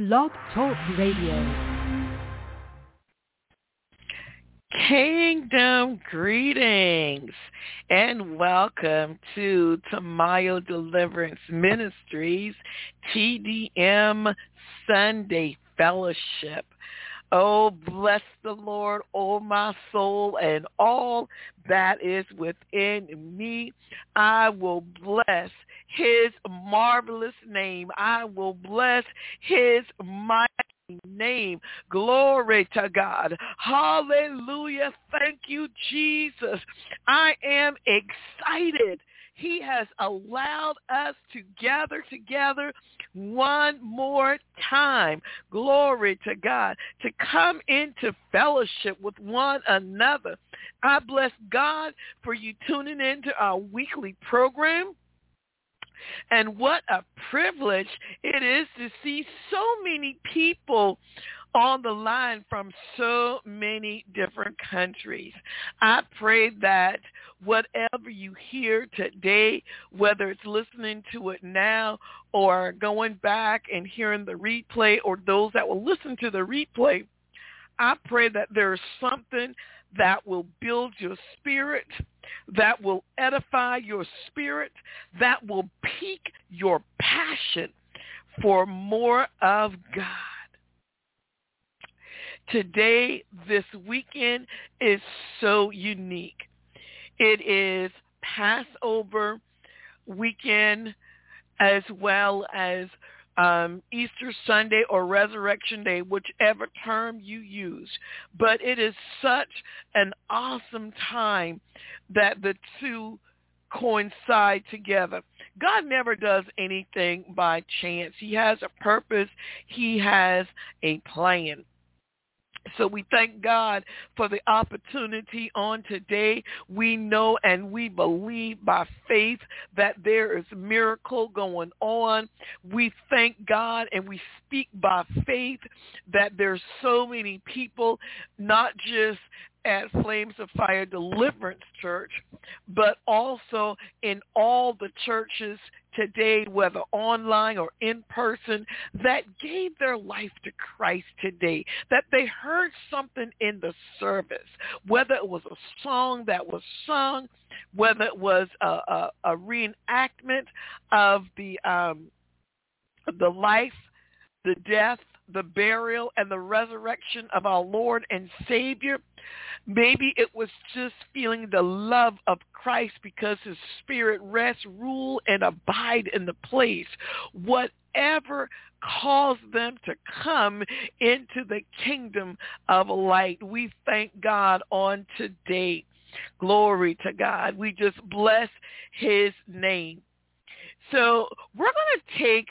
Blog Talk Radio. Kingdom greetings and welcome to Tamayo Deliverance Ministries TDM Sunday Fellowship. Oh, bless the Lord, oh my soul, and all that is within me. I will bless his marvelous name. I will bless his mighty name. Glory to God. Hallelujah. Thank you, Jesus. I am excited. He has allowed us to gather together one more time. Glory to God. To come into fellowship with one another. I bless God for you tuning into our weekly program. And what a privilege it is to see so many people on the line from so many different countries. I pray that whatever you hear today, whether it's listening to it now or going back and hearing the replay, or those that will listen to the replay, I pray that there's something that will build your spirit, that will edify your spirit, that will pique your passion for more of God. Today, this weekend is so unique. It is Passover weekend as well as Easter Sunday or Resurrection Day, whichever term you use. But it is such an awesome time that the two coincide together. God never does anything by chance. He has a purpose. He has a plan. So we thank God for the opportunity on today. We know and we believe by faith that there is a miracle going on. We thank God and we speak by faith that there's so many people, not just at Flames of Fire Deliverance Church, but also in all the churches today, whether online or in person, that gave their life to Christ today, that they heard something in the service, whether it was a song that was sung, whether it was a reenactment of the life, the death, the burial, and the resurrection of our Lord and Savior. Maybe it was just feeling the love of Christ because his spirit rests, rule, and abide in the place. Whatever caused them to come into the kingdom of light, we thank God on today. Glory to God. We just bless his name. So we're going to take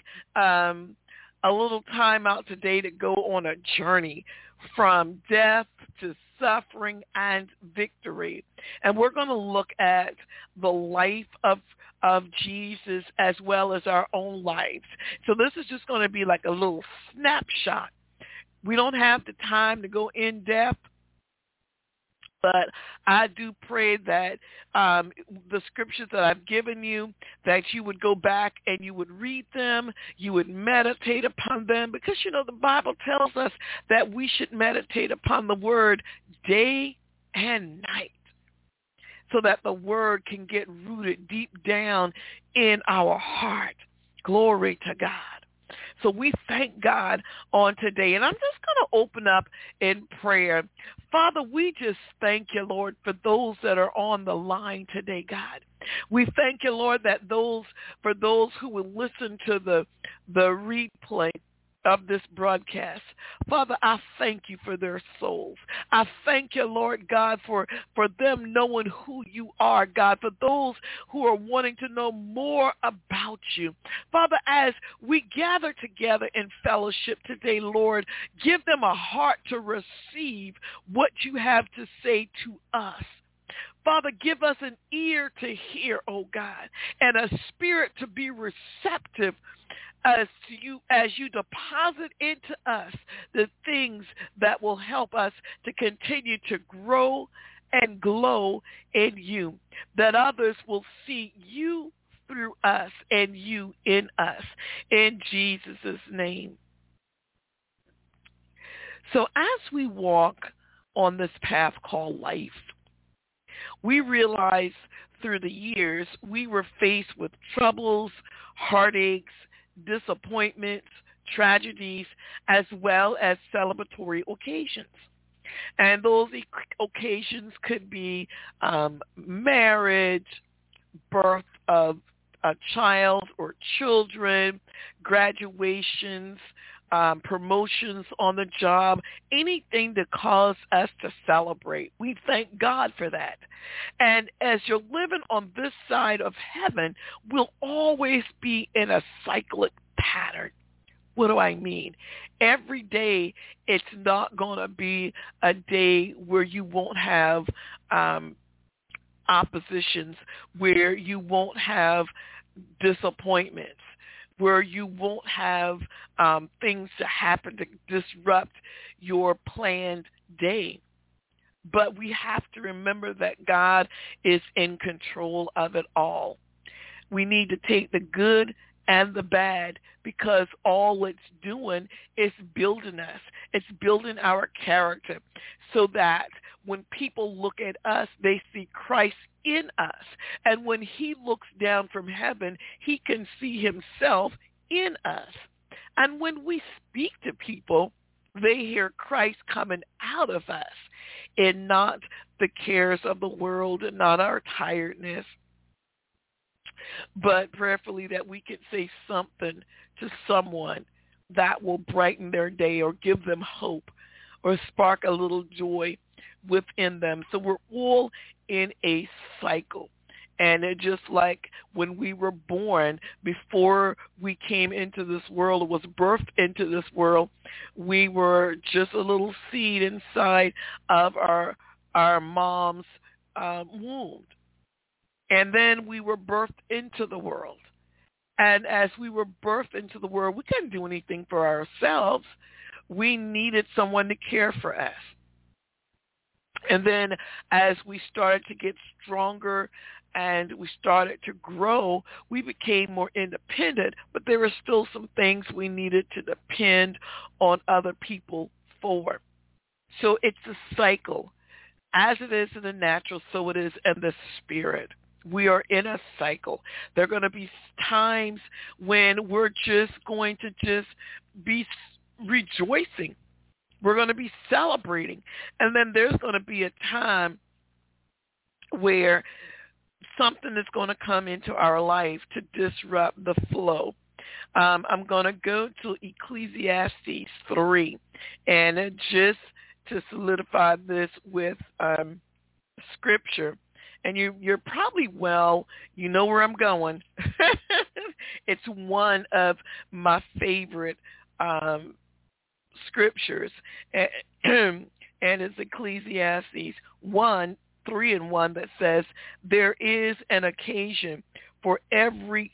a little time out today to go on a journey from death to suffering and victory. And we're going to look at the life of Jesus as well as our own lives. So this is just going to be like a little snapshot. We don't have the time to go in depth, but I do pray that the scriptures that I've given you, that you would go back and you would read them, you would meditate upon them, because, you know, the Bible tells us that we should meditate upon the word day and night so that the word can get rooted deep down in our heart. Glory to God. So we thank God on today. And I'm just going to open up in prayer. Father, we just thank you, Lord, for those that are on the line today, God. We thank you, Lord, that for those who will listen to the replay of this broadcast. Father, I thank you for their souls. I thank you, Lord God, for them knowing who you are, God, for those who are wanting to know more about you. Father, as we gather together in fellowship today, Lord, give them a heart to receive what you have to say to us. Father, give us an ear to hear, oh God, and a spirit to be receptive as you deposit into us the things that will help us to continue to grow and glow in you, that others will see you through us and you in us. In Jesus' name. So as we walk on this path called life, we realize through the years we were faced with troubles, heartaches, disappointments, tragedies, as well as celebratory occasions. And those occasions could be marriage, birth of a child or children, graduations, promotions on the job, anything that cause us to celebrate. We thank God for that. And as you're living on this side of heaven, we'll always be in a cyclic pattern. What do I mean? Every day, it's not going to be a day where you won't have oppositions, where you won't have disappointments, where you won't have things to happen to disrupt your planned day. But we have to remember that God is in control of it all. We need to take the good and the bad, because all it's doing is building us. It's building our character so that when people look at us, they see Christ in us. And when he looks down from heaven, he can see himself in us. And when we speak to people, they hear Christ coming out of us and not the cares of the world and not our tiredness, but prayerfully that we can say something to someone that will brighten their day or give them hope or spark a little joy within them. So we're all in a cycle. And it just like when we were born, before we came into this world, or was birthed into this world, we were just a little seed inside of our mom's womb. And then we were birthed into the world. And as we were birthed into the world, we couldn't do anything for ourselves. We needed someone to care for us. And then as we started to get stronger and we started to grow, we became more independent, but there were still some things we needed to depend on other people for. So it's a cycle. As it is in the natural, so it is in the spirit. We are in a cycle. There are going to be times when we're just going to just be rejoicing. We're going to be celebrating. And then there's going to be a time where something is going to come into our life to disrupt the flow. I'm going to go to Ecclesiastes 3, and just to solidify this with scripture. And you're probably, you know where I'm going. It's one of my favorite scriptures. And it's Ecclesiastes 1:3-1 that says, there is an occasion for everything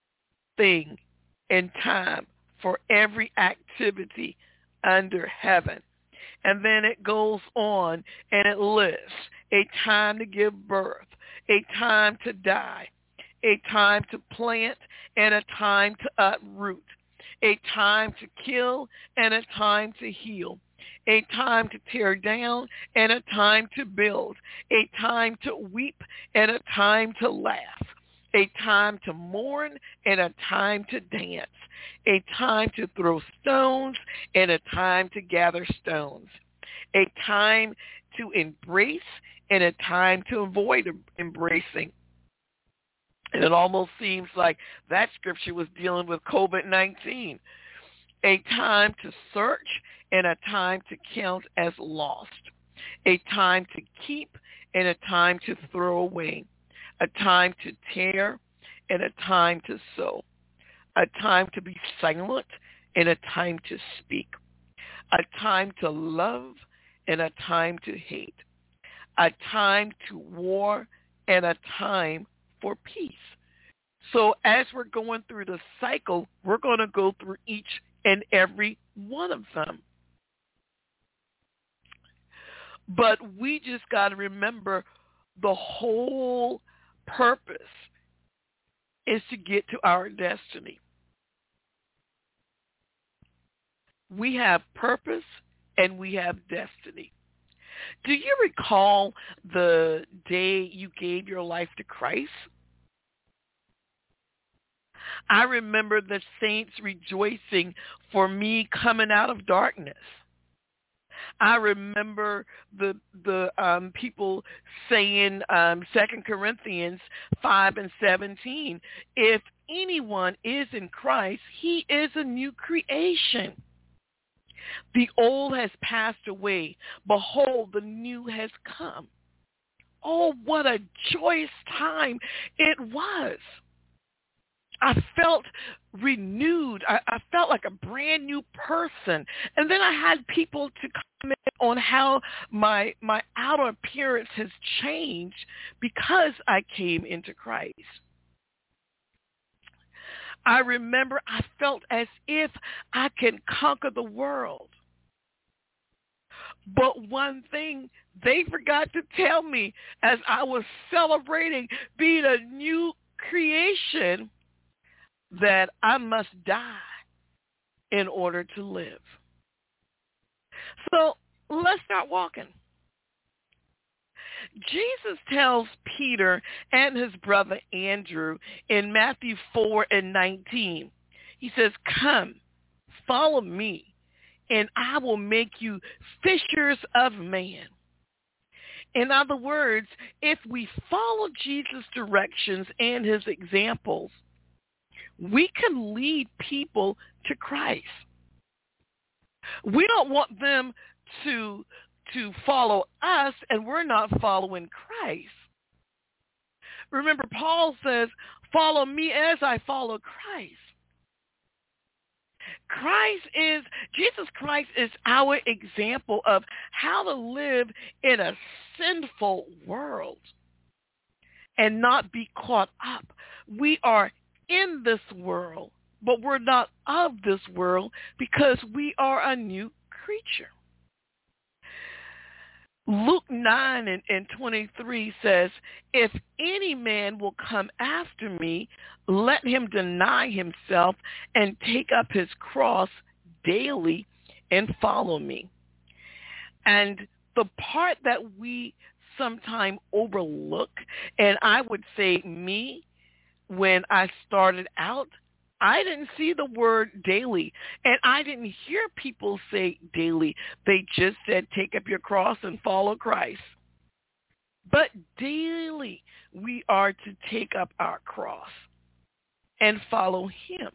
in time, for every activity under heaven. And then it goes on and it lists a time to give birth, a time to die, a time to plant and a time to uproot, a time to kill and a time to heal, a time to tear down and a time to build, a time to weep and a time to laugh, a time to mourn and a time to dance, a time to throw stones and a time to gather stones, a time to embrace and a time to avoid embracing. And it almost seems like that scripture was dealing with COVID-19. A time to search and a time to count as lost. A time to keep and a time to throw away. A time to tear and a time to sow. A time to be silent and a time to speak. A time to love and a time to hate. A time to war and a time for peace. So as we're going through the cycle, we're going to go through each and every one of them. But we just got to remember the whole purpose is to get to our destiny. We have purpose and we have destiny. Do you recall the day you gave your life to Christ? I remember the saints rejoicing for me coming out of darkness. I remember the people saying 2 Corinthians 5:17, if anyone is in Christ, he is a new creation. The old has passed away. Behold, the new has come. Oh, what a joyous time it was. I felt renewed. I felt like a brand new person. And then I had people to comment on how my outer appearance has changed because I came into Christ. I remember I felt as if I can conquer the world. But one thing they forgot to tell me as I was celebrating being a new creation, that I must die in order to live. So let's start walking. Jesus tells Peter and his brother Andrew in Matthew 4:19, he says, come, follow me, and I will make you fishers of men. In other words, if we follow Jesus' directions and his examples, we can lead people to Christ. We don't want them to follow us and we're not following Christ. Remember, Paul says, follow me as I follow Christ. Jesus Christ is our example of how to live in a sinful world and not be caught up. We are in this world, but we're not of this world because we are a new creature. Luke 9:23 says, if any man will come after me, let him deny himself and take up his cross daily and follow me. And the part that we sometimes overlook, and I would say me, when I started out, I didn't see the word daily, and I didn't hear people say daily. They just said, take up your cross and follow Christ. But daily, we are to take up our cross and follow him.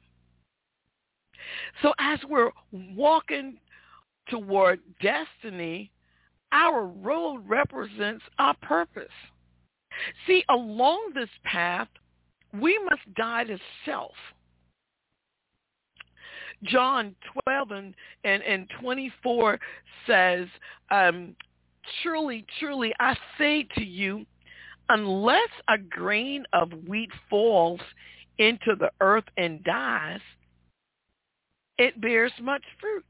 So as we're walking toward destiny, our road represents our purpose. See, along this path, we must die to self. John 12:24 says, truly, truly, I say to you, unless a grain of wheat falls into the earth and dies, it bears much fruit.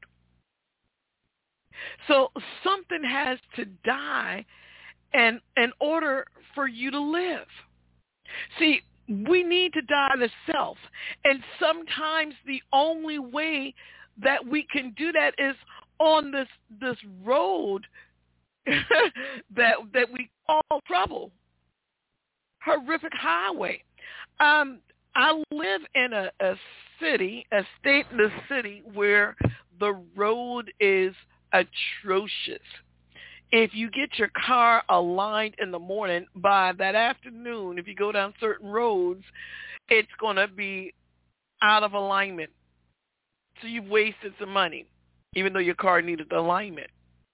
So something has to die in order for you to live. See, we need to die to self. And sometimes the only way that we can do that is on this road that we call trouble, horrific highway. I live in a state in the city where the road is atrocious. If you get your car aligned in the morning, by that afternoon, if you go down certain roads, it's going to be out of alignment. So you've wasted some money, even though your car needed alignment.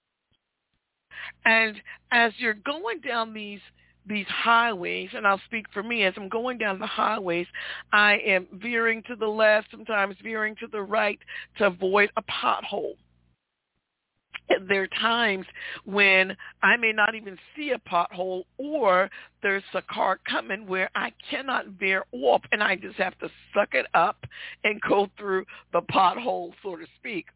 And as you're going down these highways, and I'll speak for me, as I'm going down the highways, I am veering to the left, sometimes veering to the right to avoid a pothole. There are times when I may not even see a pothole, or there's a car coming where I cannot veer off, and I just have to suck it up and go through the pothole, so to speak.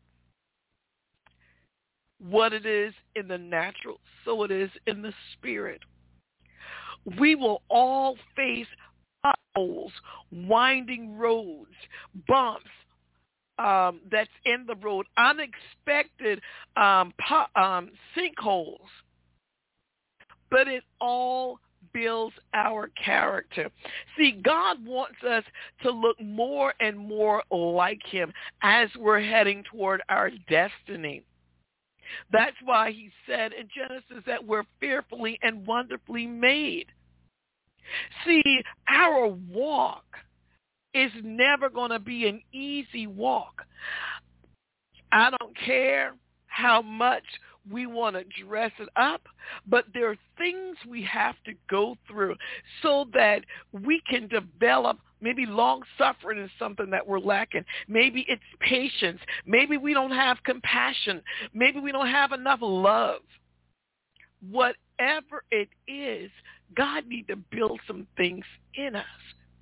What it is in the natural, so it is in the spirit. We will all face potholes, winding roads, bumps, that's in the road, unexpected sinkholes, but it all builds our character. See, God wants us to look more and more like him as we're heading toward our destiny. That's why he said in Genesis that we're fearfully and wonderfully made. See, our walk is never going to be an easy walk. I don't care how much we want to dress it up, but there are things we have to go through so that we can develop. Maybe long-suffering is something that we're lacking. Maybe it's patience. Maybe we don't have compassion. Maybe we don't have enough love. Whatever it is, God needs to build some things in us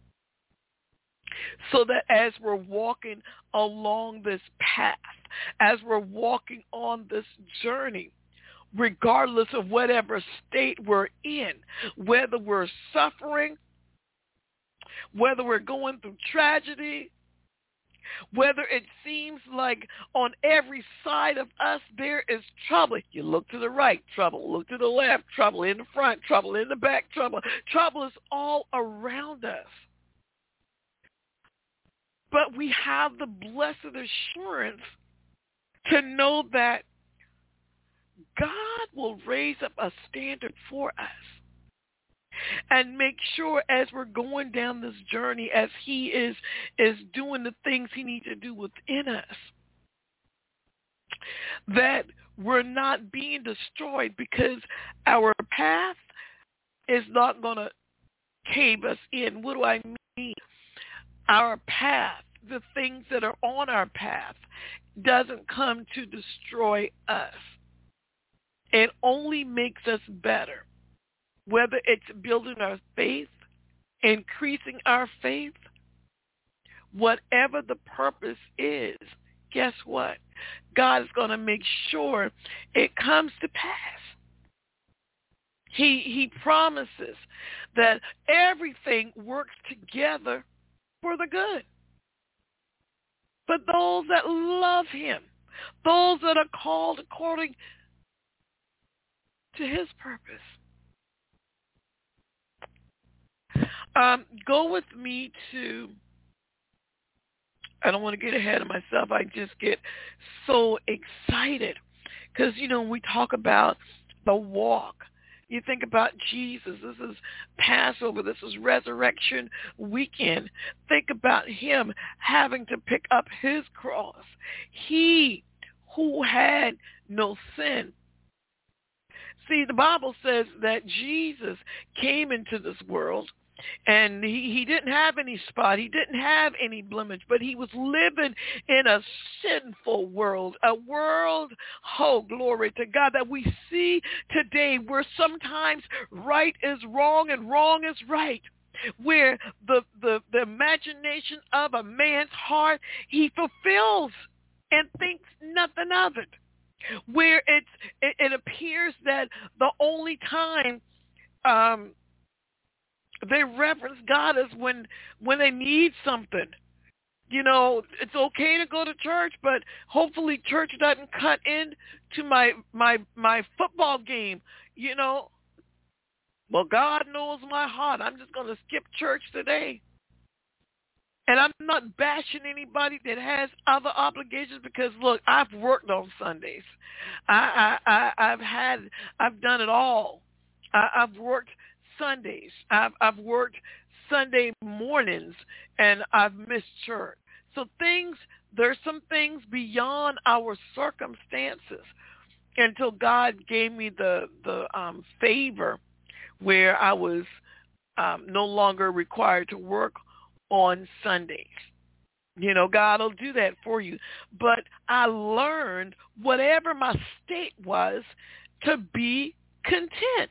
so that as we're walking along this path, as we're walking on this journey, regardless of whatever state we're in, whether we're suffering, whether we're going through tragedy, whether it seems like on every side of us there is trouble. You look to the right, trouble. Look to the left, trouble in the front, trouble in the back, trouble. Trouble is all around us. But we have the blessed assurance to know that God will raise up a standard for us and make sure as we're going down this journey, as he is doing the things he needs to do within us, that we're not being destroyed, because our path is not going to cave us in. What do I mean? Our path, the things that are on our path, doesn't come to destroy us. It only makes us better, whether it's building our faith, increasing our faith, whatever the purpose is, guess what? God is going to make sure it comes to pass. He promises that everything works together for the good. But those that love him, those that are called according to his purpose. Go with me to, I don't want to get ahead of myself. I just get so excited because, we talk about the walk. You think about Jesus. This is Passover. This is Resurrection Weekend. Think about him having to pick up his cross. He who had no sin. See, the Bible says that Jesus came into this world and he didn't have any spot. He didn't have any blemish, but he was living in a sinful world, a world, oh, glory to God, that we see today where sometimes right is wrong and wrong is right, where the imagination of a man's heart, he fulfills and thinks nothing of it, where it appears that the only time they reverence God is when they need something. It's okay to go to church, but hopefully church doesn't cut into my football game. Well, God knows my heart. I'm just going to skip church today. And I'm not bashing anybody that has other obligations because, look, I've worked on Sundays. I've done it all. I've worked Sundays. I've worked Sunday mornings, and I've missed church. So there's some things beyond our circumstances until God gave me the favor where I was no longer required to work on Sundays. God will do that for you. But I learned, whatever my state was, to be content.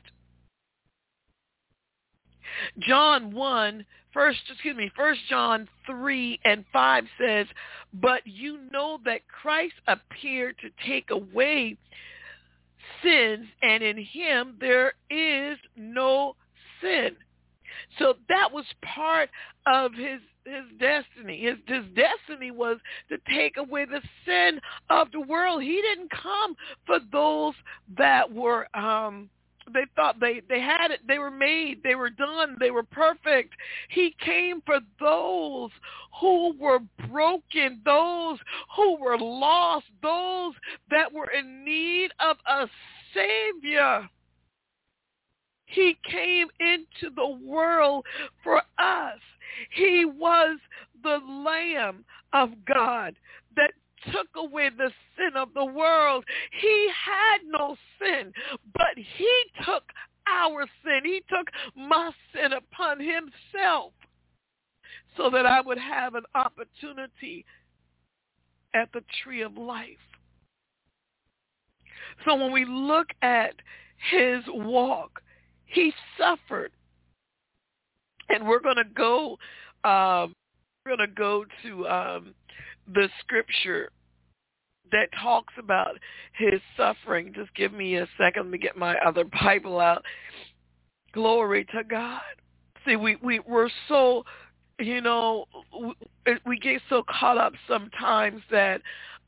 First John 3:5 says, but you know that Christ appeared to take away sins, and in him there is no sin. So that was part of destiny. His destiny was to take away the sin of the world. He didn't come for those that were they thought they had it, they were made, they were done, they were perfect. He came for those who were broken, those who were lost, those that were in need of a Savior. He came into the world for us. He was the Lamb of God that took away the sin of the world. He had no sin, but he took our sin. He took my sin upon himself so that I would have an opportunity at the tree of life. So when we look at his walk, he suffered. And we're going to go to the scripture that talks about his suffering. Just give me a second. Let me get my other Bible out. Glory to God. See, we're so, we get so caught up sometimes that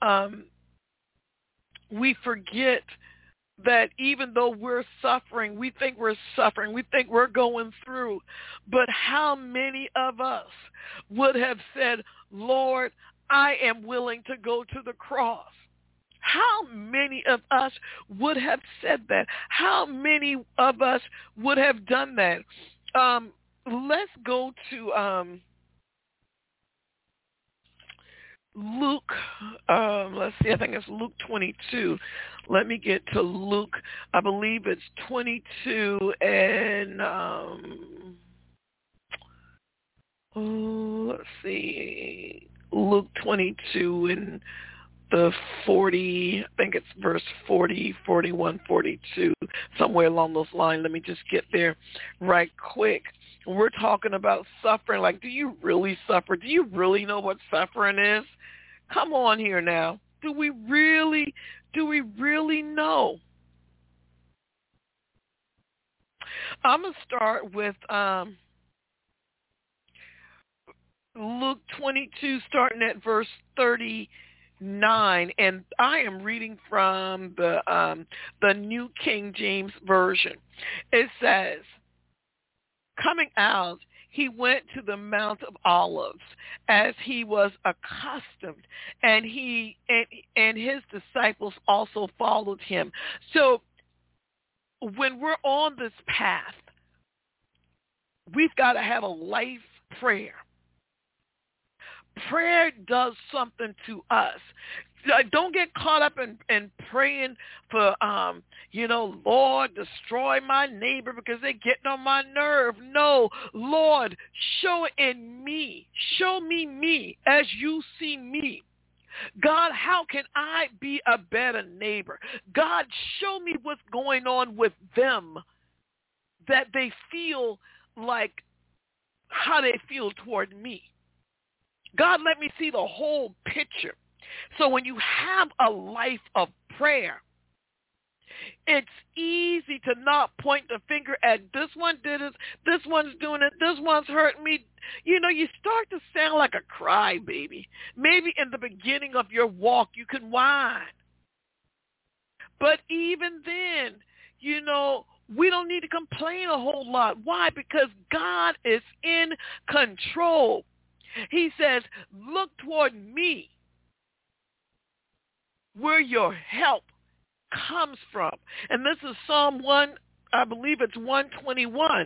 we forget that even though we're suffering, we think we're suffering, we think we're going through. But how many of us would have said, Lord, I am willing to go to the cross? How many of us would have said that? How many of us would have done that? Let's go to Luke, let's see, I think it's Luke 22. Let me get to Luke. I believe it's 22 and, let's see, Luke 22 and the 40, I think it's verse 40, 41, 42, somewhere along those lines. Let me just get there right quick. We're talking about suffering. Like, do you really suffer? Do you really know what suffering is? Come on here now. Do we really know? I'm going to start with Luke 22, starting at verse 39, and I am reading from the New King James Version. It says, coming out, he went to the Mount of Olives as he was accustomed, and he and his disciples also followed him. So when we're on this path, we've got to have a life prayer. Prayer does something to us. Don't get caught up in praying for, Lord, destroy my neighbor because they're getting on my nerve. No, Lord, show me as you see me. God, how can I be a better neighbor? God, show me what's going on with them that they feel like how they feel toward me. God, let me see the whole picture. So when you have a life of prayer, it's easy to not point the finger at this one did it, this one's doing it, this one's hurting me. You start to sound like a crybaby. Maybe in the beginning of your walk you can whine. But even then, we don't need to complain a whole lot. Why? Because God is in control. He says, look toward me where your help comes from. And this is Psalm 1, I believe it's 121.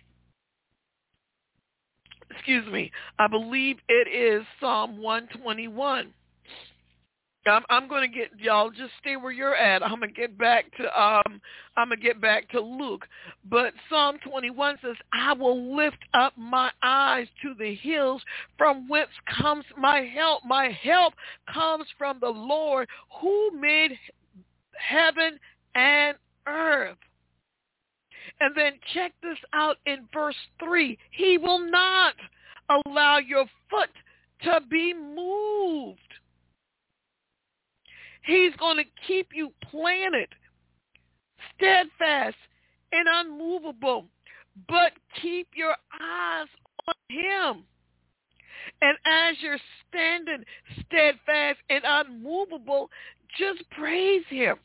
Excuse me. I believe it is Psalm 121. I'm going to get y'all just stay where you're at. I'm going to get back to Luke. But Psalm 21 says, I will lift up my eyes to the hills from whence comes my help. My help comes from the Lord who made heaven and earth. And then check this out in verse 3. He will not allow your foot to be moved. He's going to keep you planted, steadfast, and unmovable. But keep your eyes on him. And as you're standing steadfast and unmovable, just praise him.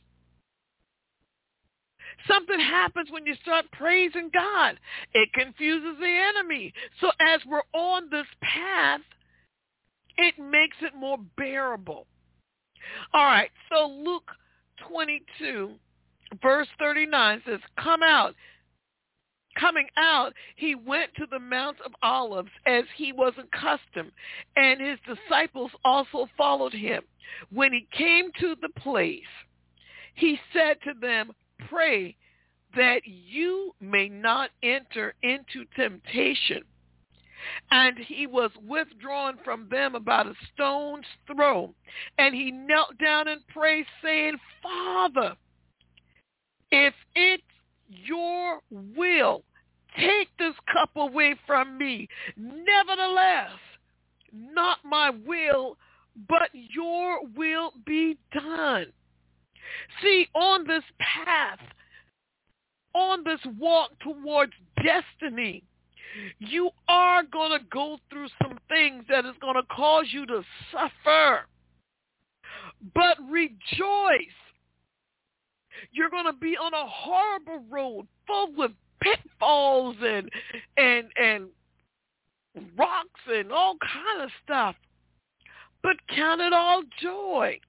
Something happens when you start praising God. It confuses the enemy. So as we're on this path, it makes it more bearable. All right, so Luke 22, verse 39 says, Coming out, he went to the Mount of Olives as he was accustomed, and his disciples also followed him. When he came to the place, he said to them, Pray that you may not enter into temptation. And he was withdrawn from them about a stone's throw. And he knelt down and prayed, saying, Father, if it's your will, take this cup away from me. Nevertheless, not my will, but your will be done. See, on this path, on this walk towards destiny, you are going to go through some things that is going to cause you to suffer. But rejoice. You're going to be on a horrible road full with pitfalls and rocks and all kind of stuff. But count it all joy.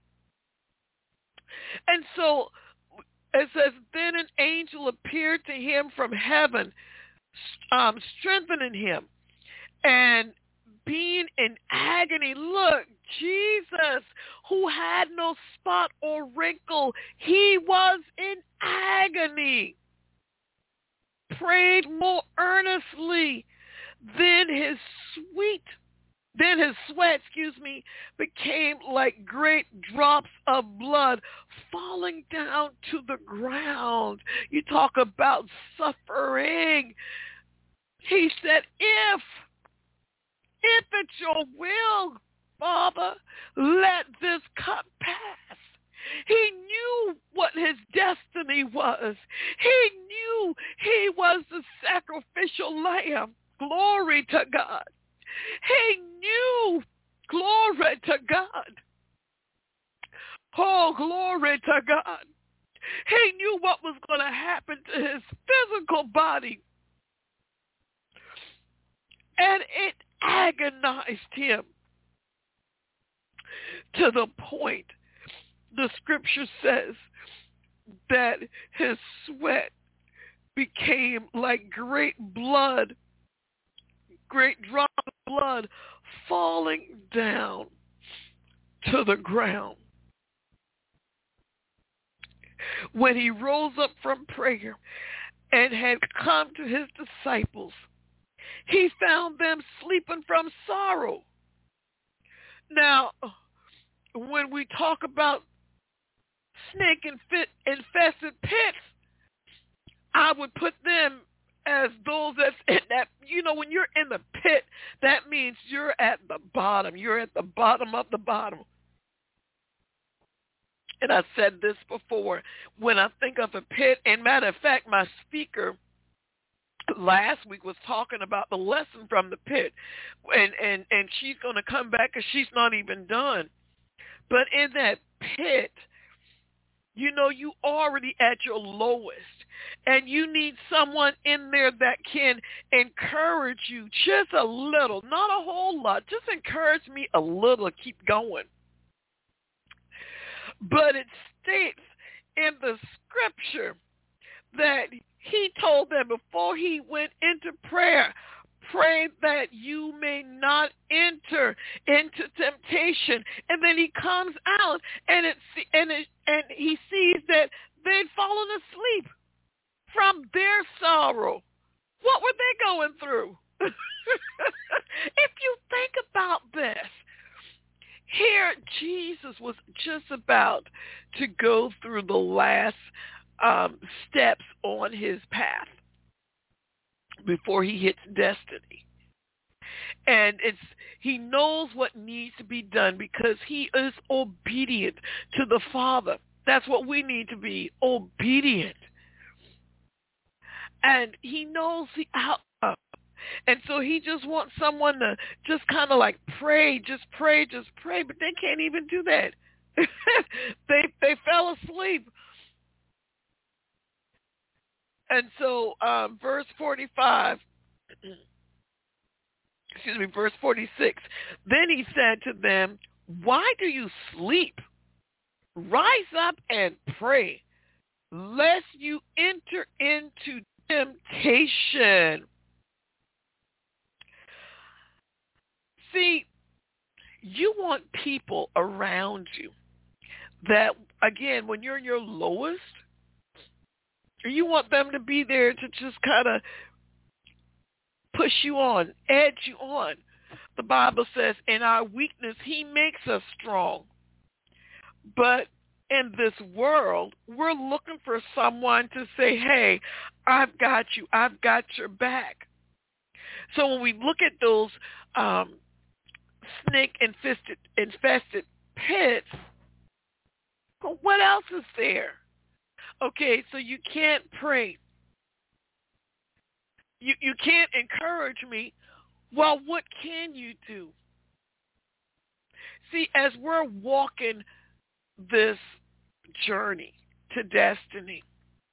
And so it says, then an angel appeared to him from heaven, strengthening him. And being in agony, look, Jesus, who had no spot or wrinkle, he was in agony, prayed more earnestly. Then his sweat, became like great drops of blood falling down to the ground. You talk about suffering. He said, if it's your will, Father, let this cup pass. He knew what his destiny was. He knew he was the sacrificial lamb. Glory to God. He knew, glory to God. Oh, glory to God. He knew what was going to happen to his physical body. And it agonized him to the point, the scripture says, that his sweat became like great drops of blood falling down to the ground. When he rose up from prayer and had come to his disciples, he found them sleeping from sorrow. Now, when we talk about snake-infested pits, I would put them as those that's in that, when you're in the pit, that means you're at the bottom. You're at the bottom of the bottom. And I said this before, when I think of a pit, and matter of fact, my speaker last week was talking about the lesson from the pit, and she's going to come back because she's not even done. But in that pit, you already at your lowest, and you need someone in there that can encourage you just a little, not a whole lot, just encourage me a little to keep going. But it states in the scripture that he told them before he went into prayer, pray that you may not enter into temptation. And then he comes out and he sees that they'd fallen asleep from their sorrow. What were they going through? If you think about this, here Jesus was just about to go through the last steps on his path before he hits destiny. And he knows what needs to be done because he is obedient to the Father. That's what we need to be, obedient. And he knows the outcome. And so he just wants someone to just kind of like pray, just pray, but they can't even do that. They fell asleep. And so verse 45, verse 46, then he said to them, why do you sleep? Rise up and pray, lest you enter into temptation. See, you want people around you that, again, when you're in your lowest, you want them to be there to just kind of push you on, edge you on. The Bible says, in our weakness, he makes us strong. But in this world, we're looking for someone to say, hey, I've got you. I've got your back. So when we look at those snake-infested pits, what else is there? Okay, so you can't pray. You can't encourage me. Well, what can you do? See, as we're walking this journey to destiny,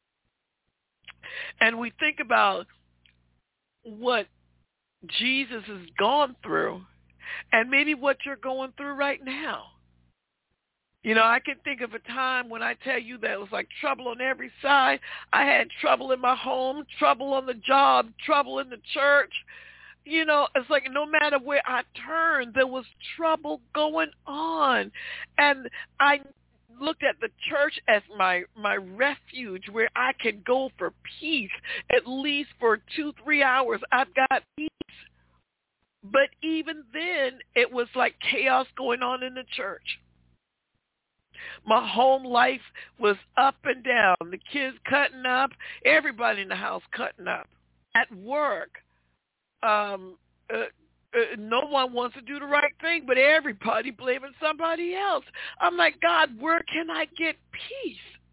and we think about what Jesus has gone through, and maybe what you're going through right now. You know, I can think of a time when I tell you that it was like trouble on every side. I had trouble in my home, trouble on the job, trouble in the church. You know, it's like no matter where I turned, there was trouble going on. And I looked at the church as my refuge where I can go for peace. At least for 2-3 hours, I've got peace. But even then, it was like chaos going on in the church. My home life was up and down. The kids cutting up, everybody in the house cutting up. At work, no one wants to do the right thing, but everybody blaming somebody else. I'm like, God, where can I get peace?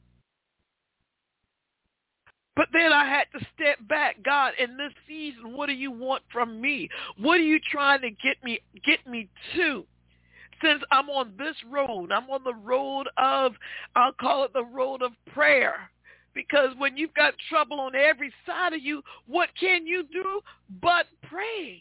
But then I had to step back. God, in this season, what do you want from me? What are you trying to get me to? Since I'm on this road, I'm on the road of, I'll call it the road of prayer. Because when you've got trouble on every side of you, what can you do but pray?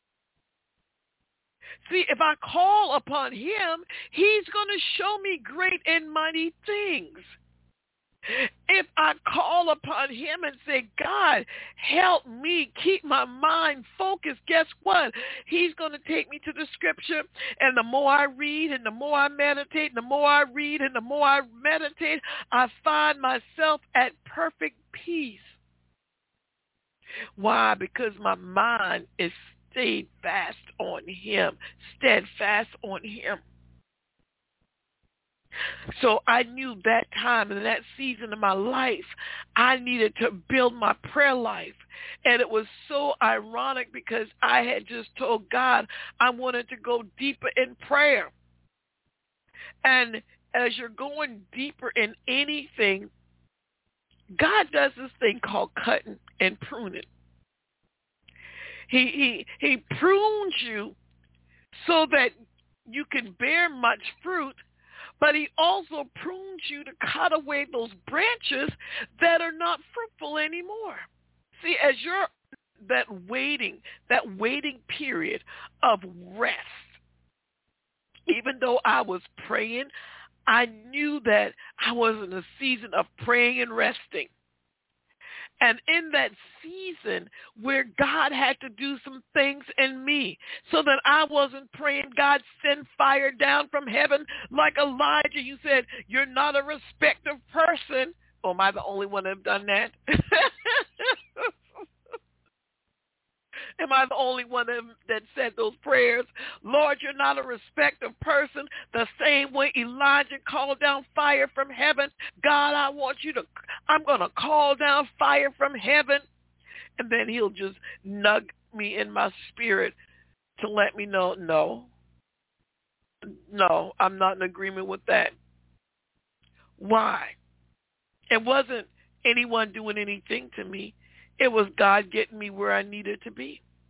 See, if I call upon him, he's going to show me great and mighty things. If I call upon him and say, God, help me keep my mind focused, guess what? He's going to take me to the scripture, and the more I read and the more I meditate, and the more I read and the more I meditate, I find myself at perfect peace. Why? Because my mind is steadfast on him. So I knew that time and that season of my life, I needed to build my prayer life. And it was so ironic because I had just told God I wanted to go deeper in prayer. And as you're going deeper in anything, God does this thing called cutting and pruning. He prunes you so that you can bear much fruit, but he also prunes you to cut away those branches that are not fruitful anymore. See, as you're that waiting period of rest, even though I was praying, I knew that I was in a season of praying and resting. And in that season where God had to do some things in me so that I wasn't praying, God, send fire down from heaven like Elijah. You said, you're not a respective person. Oh, am I the only one that have done that? Am I the only one that said those prayers? Lord, you're not a respective person. The same way Elijah called down fire from heaven. God, I'm going to call down fire from heaven. And then he'll just nudge me in my spirit to let me know, no, I'm not in agreement with that. Why? It wasn't anyone doing anything to me. It was God getting me where I needed to be.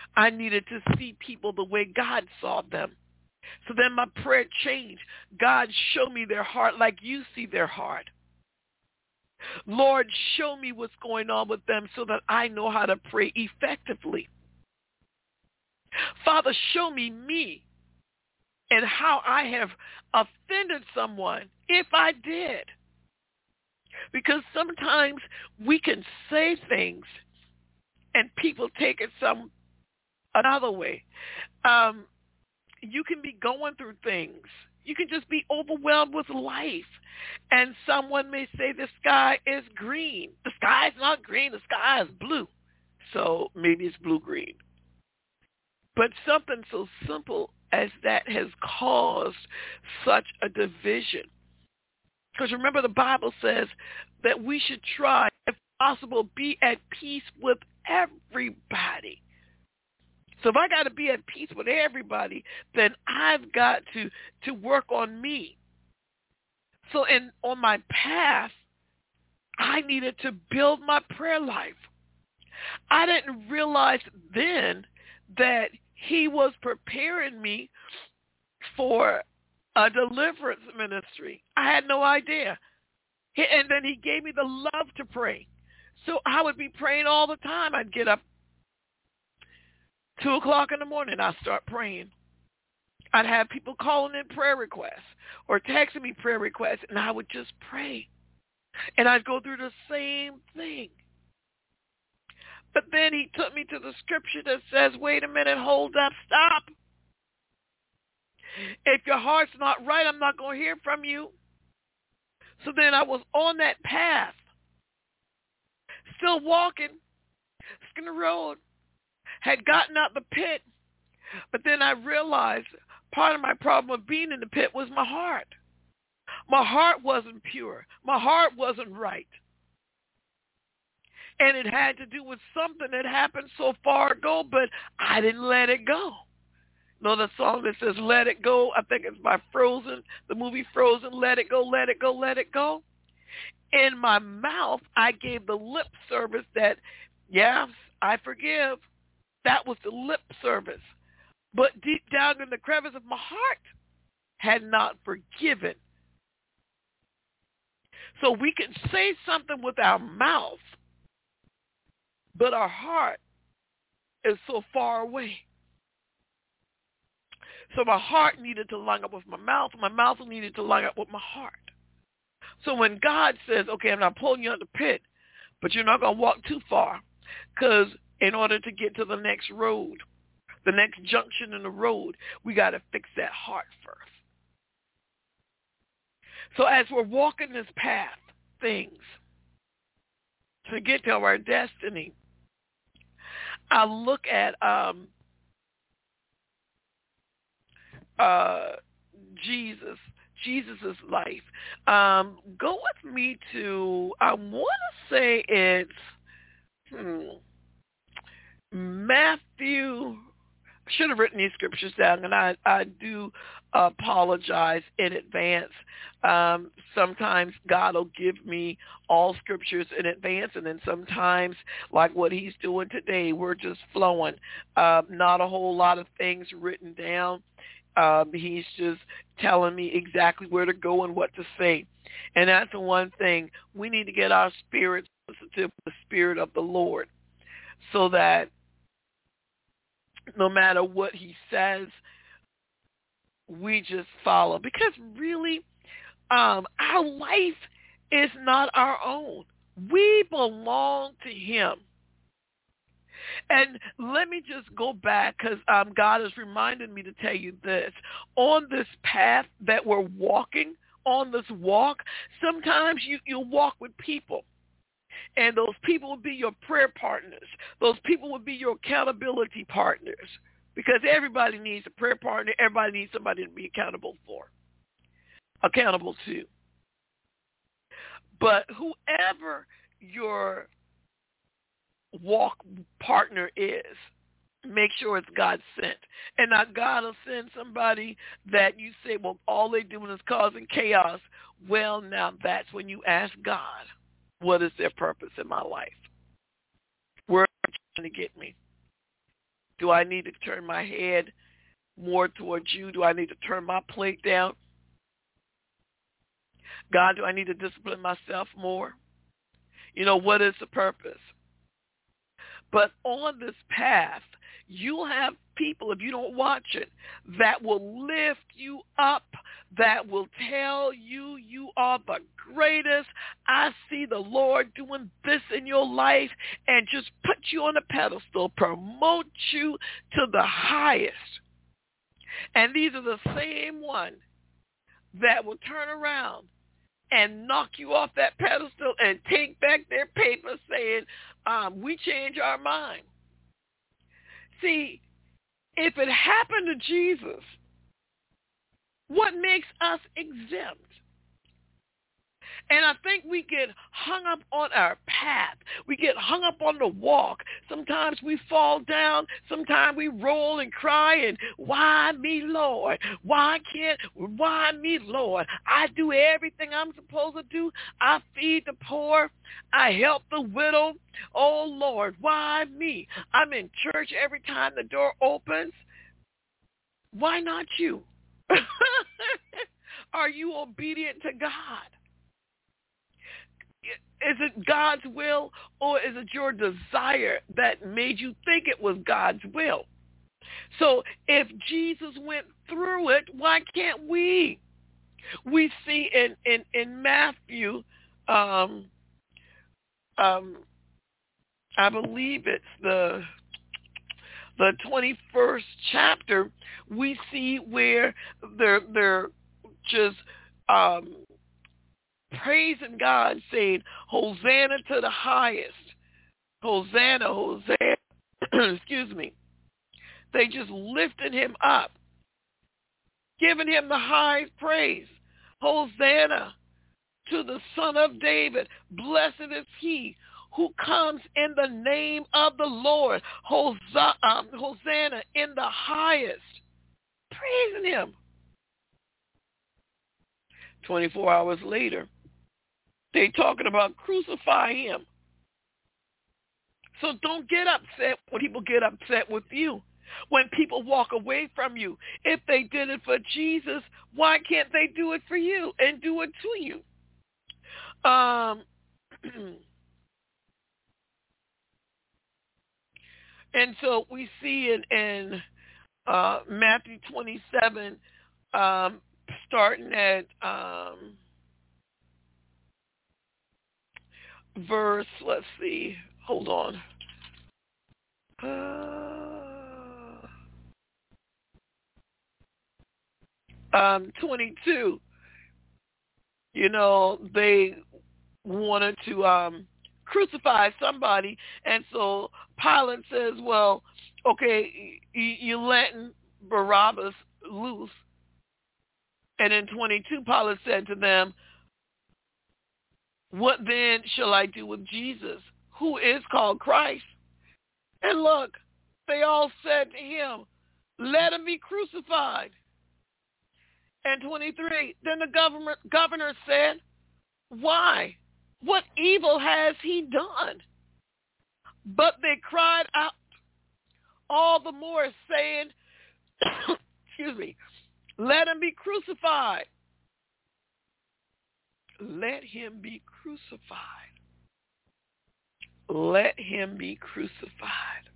I needed to see people the way God saw them. So then my prayer changed. God, show me their heart like you see their heart. Lord, show me what's going on with them so that I know how to pray effectively. Father, show me and how I have offended someone, if I did. Because sometimes we can say things and people take it another way. You can be going through things. You can just be overwhelmed with life. And someone may say the sky is green. The sky is not green. The sky is blue. So maybe it's blue-green. But something so simple as that has caused such a division. Because remember, the Bible says that we should try, if possible, be at peace with everybody. So if I got to be at peace with everybody, then I've got to work on me. So on my path, I needed to build my prayer life. I didn't realize then that he was preparing me for a deliverance ministry. I had no idea. And then he gave me the love to pray. So I would be praying all the time. I'd get up 2 o'clock in the morning, I'd start praying. I'd have people calling in prayer requests or texting me prayer requests, and I would just pray. And I'd go through the same thing. But then he took me to the scripture that says, wait a minute, hold up, stop. If your heart's not right, I'm not going to hear from you. So then I was on that path, still walking, skin the road, had gotten out the pit, but then I realized part of my problem of being in the pit was my heart. My heart wasn't pure. My heart wasn't right. And it had to do with something that happened so far ago, but I didn't let it go. You know the song that says, let it go? I think it's by Frozen, the movie Frozen, let it go, let it go, let it go. In my mouth, I gave the lip service that, yes, I forgive. That was the lip service. But deep down in the crevice of my heart, had not forgiven. So we can say something with our mouth, but our heart is so far away. So my heart needed to line up with my mouth. My mouth needed to line up with my heart. So when God says, okay, I'm not pulling you out of the pit, but you're not going to walk too far, because in order to get to the next road, the next junction in the road, we got to fix that heart first. So as we're walking this path, things, to get to our destiny, I look at Jesus' life. Go with me to, I want to say it's Matthew. I should have written these scriptures down, and I do apologize in advance. Sometimes God will give me all scriptures in advance, and then sometimes, like what he's doing today, we're just flowing. Not a whole lot of things written down. He's just telling me exactly where to go and what to say. And that's the one thing. We need to get our spirits sensitive to the Spirit of the Lord, so that no matter what he says, we just follow. Because really, our life is not our own. We belong to him. And let me just go back, because God has reminded me to tell you this. On this path that we're walking, on this walk, sometimes you'll walk with people. And those people will be your prayer partners. Those people will be your accountability partners. Because everybody needs a prayer partner. Everybody needs somebody to be accountable to. But whoever your walk partner is, make sure it's God sent. And not God will send somebody that you say, well, all they're doing is causing chaos. Well, now that's when you ask God, what is their purpose in my life? Where are they trying to get me? Do I need to turn my head more towards you? Do I need to turn my plate down? God, do I need to discipline myself more? What is the purpose? But on this path, you'll have people, if you don't watch it, that will lift you up, that will tell you you are the greatest. I see the Lord doing this in your life, and just put you on a pedestal, promote you to the highest. And these are the same ones that will turn around and knock you off that pedestal and take back their paper saying, we change our mind. See, if it happened to Jesus, what makes us exempt? And I think we get hung up on our path. We get hung up on the walk. Sometimes we fall down. Sometimes we roll and cry and, why me, Lord? Why me, Lord? I do everything I'm supposed to do. I feed the poor. I help the widow. Oh, Lord, why me? I'm in church every time the door opens. Why not you? Are you obedient to God? Is it God's will, or is it your desire that made you think it was God's will? So if Jesus went through it, why can't we? We see in Matthew, I believe it's the 21st chapter, we see where they're just praising God, saying, Hosanna to the highest. Hosanna, Hosanna. Excuse me. They just lifted him up, giving him the highest praise. Hosanna to the Son of David. Blessed is he who comes in the name of the Lord. Hosanna in the highest. Praising him. 24 hours later, they talking about crucify him. So don't get upset when people get upset with you, when people walk away from you. If they did it for Jesus, why can't they do it for you and do it to you? And so we see in Matthew 27, starting at verse, let's see, hold on. 22, they wanted to crucify somebody, and so Pilate says, well, okay, you're letting Barabbas loose. And in 22, Pilate said to them, what then shall I do with Jesus, who is called Christ? And look, they all said to him, let him be crucified. And 23, then the governor said, why? What evil has he done? But they cried out all the more, saying, excuse me, let him be crucified. Let him be crucified. Let him be crucified.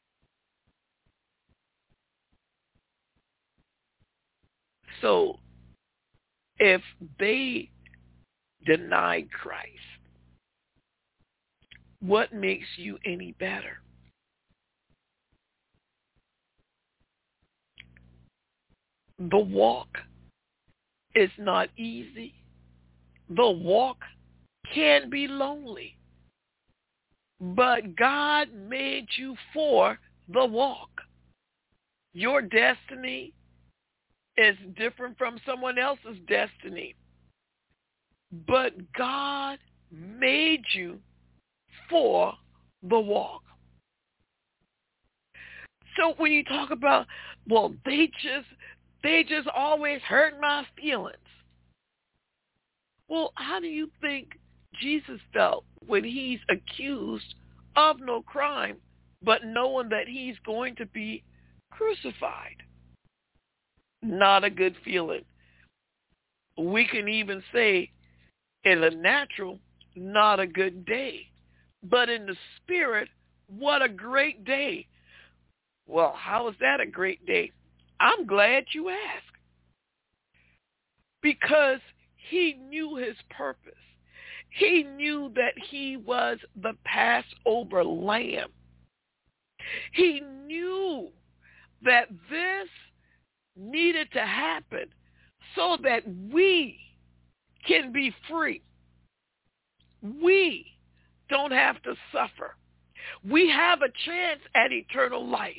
So if they denied Christ, what makes you any better? The walk is not easy. The walk can be lonely. But God made you for the walk. Your destiny is different from someone else's destiny. But God made you for the walk. So when you talk about, well, they just always hurt my feelings. Well, how do you think Jesus felt when he's accused of no crime but knowing that he's going to be crucified. Not a good feeling. We can even say in the natural, not a good day. But in the spirit, what a great day. Well, how is that a great day? I'm glad you asked. Because he knew his purpose. He knew that he was the Passover lamb. He knew that this needed to happen so that we can be free. We don't have to suffer. We have a chance at eternal life.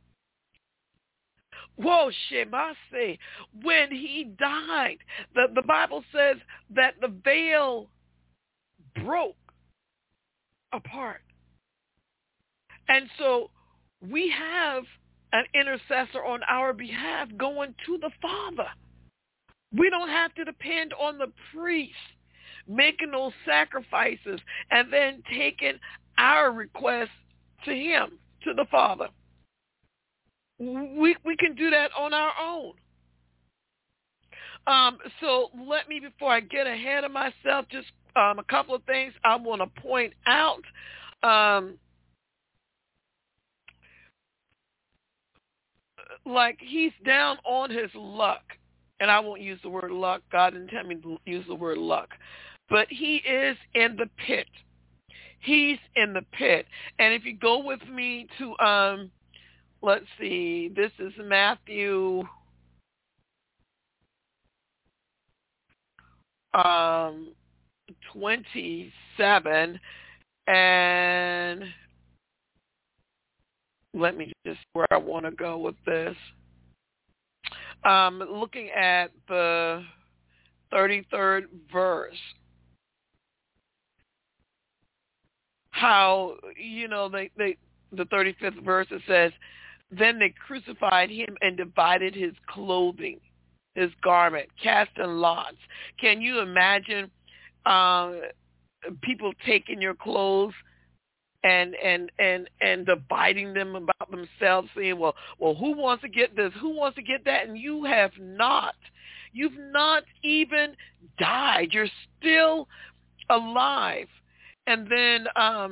Whoa, Shemase, when he died, the Bible says that the veil broke apart. And so we have an intercessor on our behalf going to the Father. We don't have to depend on the priest making those sacrifices and then taking our request to him, to the Father. We can do that on our own. So let me, before I get ahead of myself, just a couple of things I want to point out. Like he's down on his luck, and I won't use the word luck. God didn't tell me to use the word luck. But he is in the pit. He's in the pit. And if you go with me to, let's see, this is Matthew 27, and let me just where I want to go with this. Looking at the 33rd verse, how, the 35th verse, it says, then they crucified him and divided his clothing, his garment, casting lots. Can you imagine people taking your clothes and dividing them about themselves, saying, well, who wants to get this? Who wants to get that? And you've not even died. You're still alive. And then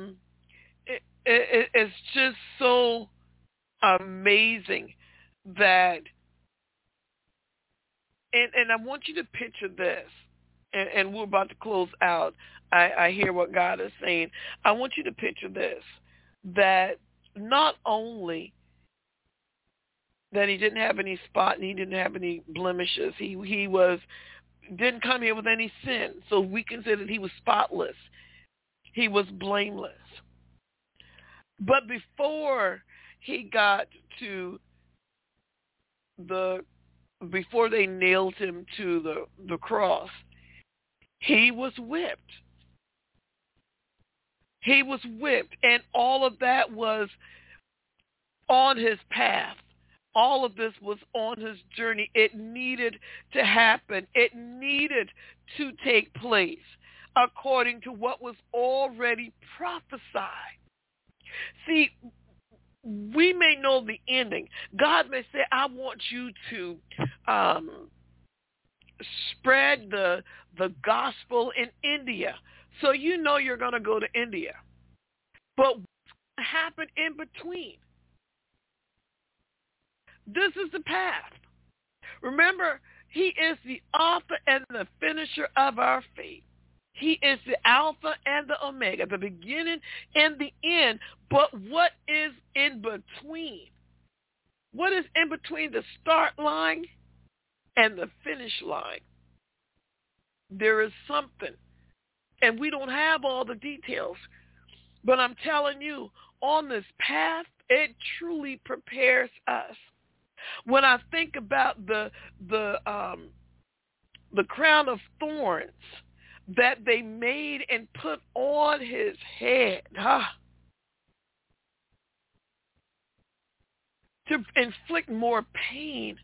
it's just so amazing that, and I want you to picture this, and we're about to close out. I hear what God is saying. I want you to picture this, that not only that he didn't have any spot and he didn't have any blemishes, he didn't come here with any sin, so we consider that he was spotless. He was blameless. But before he got to before they nailed him to the cross, he was whipped. He was whipped, and all of that was on his path. All of this was on his journey. It needed to happen. It needed to take place according to what was already prophesied. See, we may know the ending. God may say, I want you to spread the gospel in India. So you're going to go to India. But what's going to happen in between? This is the path. Remember, he is the author and the finisher of our faith. He is the Alpha and the Omega, the beginning and the end. But what is in between? What is in between the start line and the finish line? There is something. And we don't have all the details. But I'm telling you, on this path, it truly prepares us. When I think about the crown of thorns that they made and put on his head, to inflict more pain.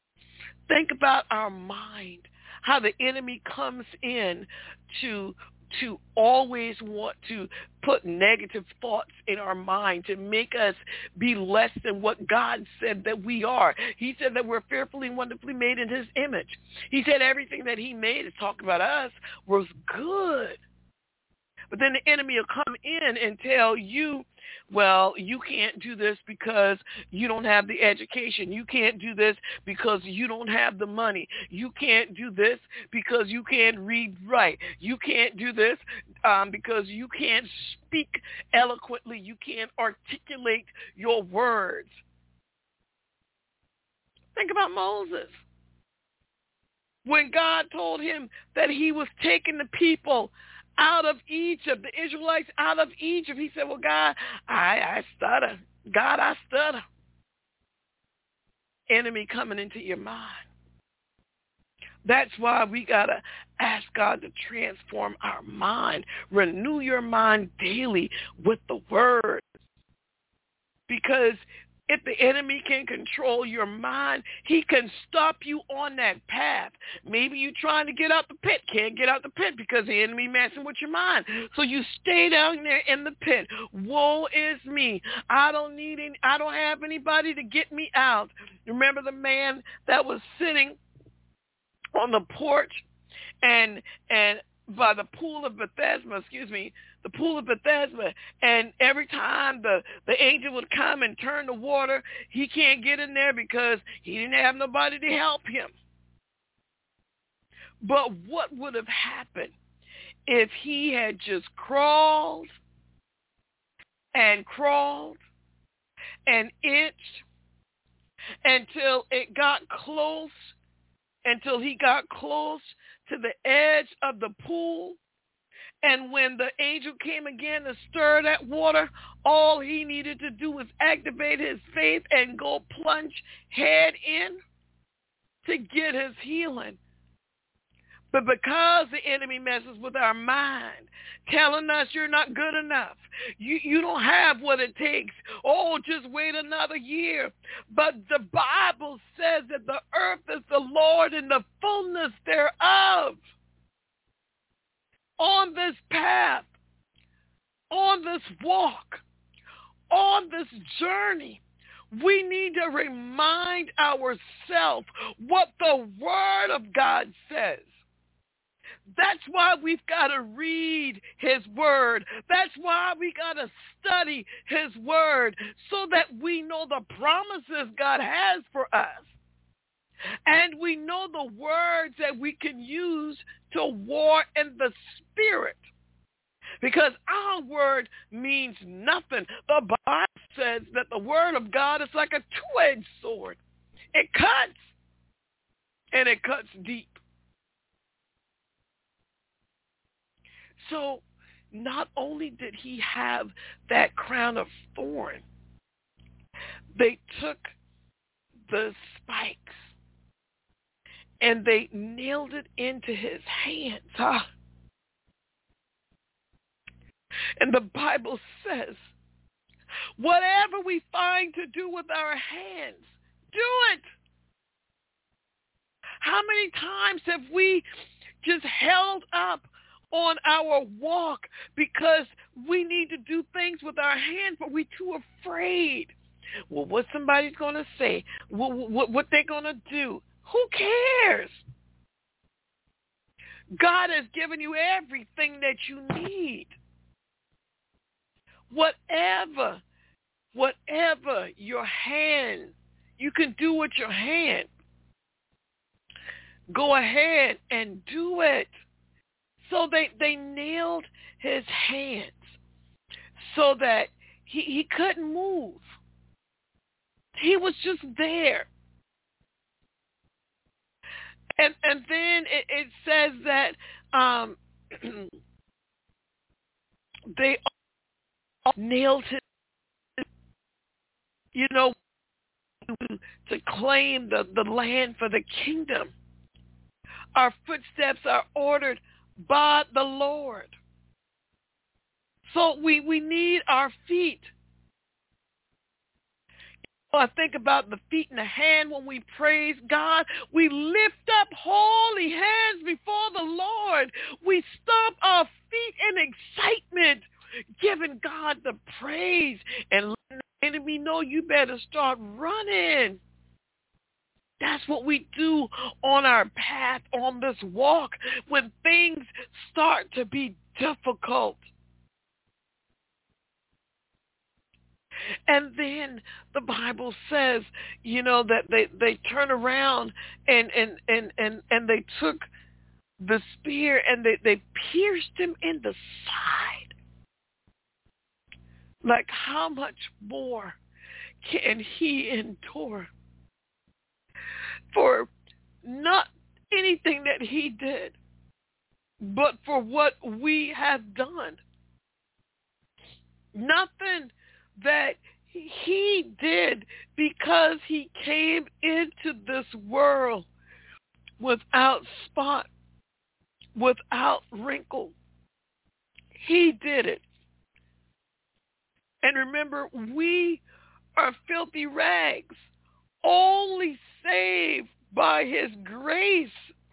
Think about our mind, how the enemy comes in to to always want to put negative thoughts in our mind to make us be less than what God said that we are. He said that we're fearfully and wonderfully made in his image. He said everything that he made to talk about us was good. But then the enemy will come in and tell you, well, you can't do this because you don't have the education. You can't do this because you don't have the money. You can't do this because you can't read right. You can't do this because you can't speak eloquently. You can't articulate your words. Think about Moses. When God told him that he was taking the people out of Egypt, the Israelites out of Egypt, he said, well, God, I stutter. God, I stutter. Enemy coming into your mind. That's why we got to ask God to transform our mind. Renew your mind daily with the word. Because if the enemy can control your mind, he can stop you on that path. Maybe you're trying to get out the pit, can't get out the pit because the enemy messing with your mind. So you stay down there in the pit. Woe is me. I don't have anybody to get me out. Remember the man that was sitting on the porch and by the pool of Bethesda, the pool of Bethesda, and every time the angel would come and turn the water, he can't get in there because he didn't have nobody to help him. But what would have happened if he had just crawled and itched until he got close to the edge of the pool? And when the angel came again to stir that water, all he needed to do was activate his faith and go plunge head in to get his healing. But because the enemy messes with our mind, telling us you're not good enough, you don't have what it takes, oh, just wait another year. But the Bible says that the earth is the Lord and the fullness thereof. On this path, on this walk, on this journey, we need to remind ourselves what the Word of God says. That's why we've got to read his word. That's why we got to study his word so that we know the promises God has for us. And we know the words that we can use to war in the spirit. Because our word means nothing. The Bible says that the word of God is like a two-edged sword. It cuts, and it cuts deep. So not only did he have that crown of thorn, they took the spikes and they nailed it into his hands. And the Bible says, whatever we find to do with our hands, do it. How many times have we just held up on our walk because we need to do things with our hands, but we're too afraid? Well, what somebody's going to say, what they're going to do. Who cares? God has given you everything that you need. Whatever your hand, you can do with your hand. Go ahead and do it. So they nailed his hands so that he couldn't move. He was just there. And then it says that they nailed him, to claim the land for the kingdom. Our footsteps are ordered by the Lord. So we need our feet. I think about the feet and the hand when we praise God. We lift up holy hands before the Lord. We stomp our feet praise and letting the enemy know you better start running. That's what we do on our path, on this walk, when things start to be difficult. And then the Bible says, that they turn around and they took the spear and they pierced him in the side. Like, how much more can he endure for not anything that he did, but for what we have done? Nothing that he did, because he came into this world without spot, without wrinkle. He did it. And remember, we are filthy rags, only saved by his grace.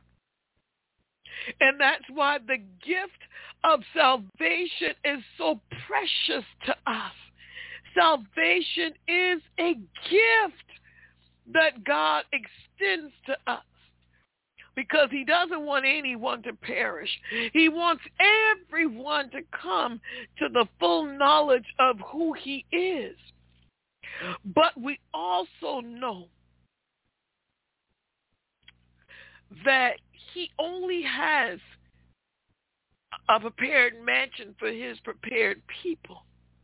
And that's why the gift of salvation is so precious to us. Salvation is a gift that God extends to us, because he doesn't want anyone to perish. He wants everyone to come to the full knowledge of who he is. But we also know that he only has a prepared mansion for his prepared people.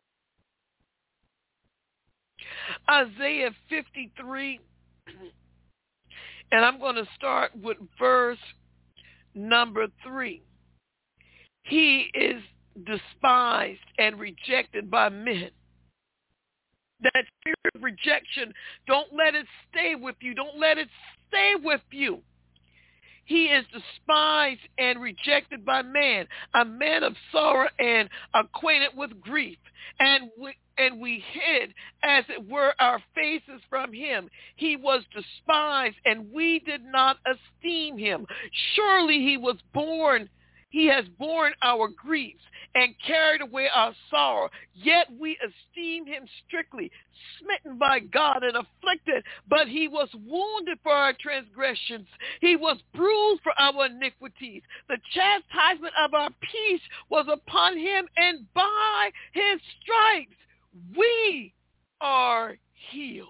Isaiah 53, and I'm going to start with verse number 3. He is despised and rejected by men. That spirit of rejection, don't let it stay with you. Don't let it stay with you. He is despised and rejected by man, a man of sorrow and acquainted with grief. And we hid, as it were, our faces from him. He was despised, and we did not esteem him. Surely he has borne our griefs and carried away our sorrow. Yet we esteemed him strictly, smitten by God and afflicted. But he was wounded for our transgressions. He was bruised for our iniquities. The chastisement of our peace was upon him, and by his stripes we are healed.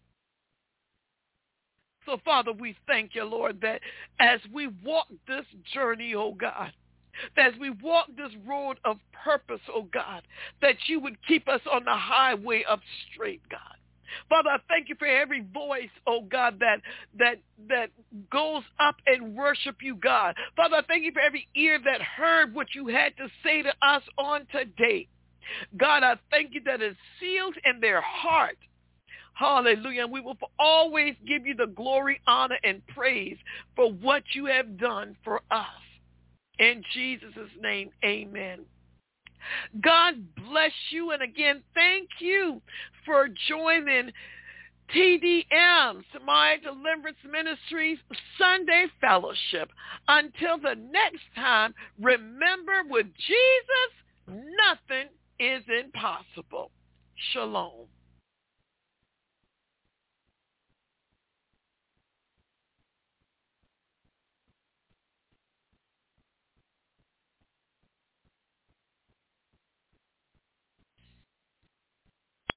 So, Father, we thank you, Lord, that as we walk this journey, oh God, as we walk this road of purpose, oh God, that you would keep us on the highway of straight, God. Father, I thank you for every voice, oh God, that goes up and worship you, God. Father, I thank you for every ear that heard what you had to say to us on today. God, I thank you that it's sealed in their heart. Hallelujah. And we will always give you the glory, honor, and praise for what you have done for us. In Jesus' name, amen. God bless you. And again, thank you for joining TDM, Samaya Deliverance Ministries Sunday Fellowship. Until the next time, remember, with Jesus, nothing is impossible. Shalom.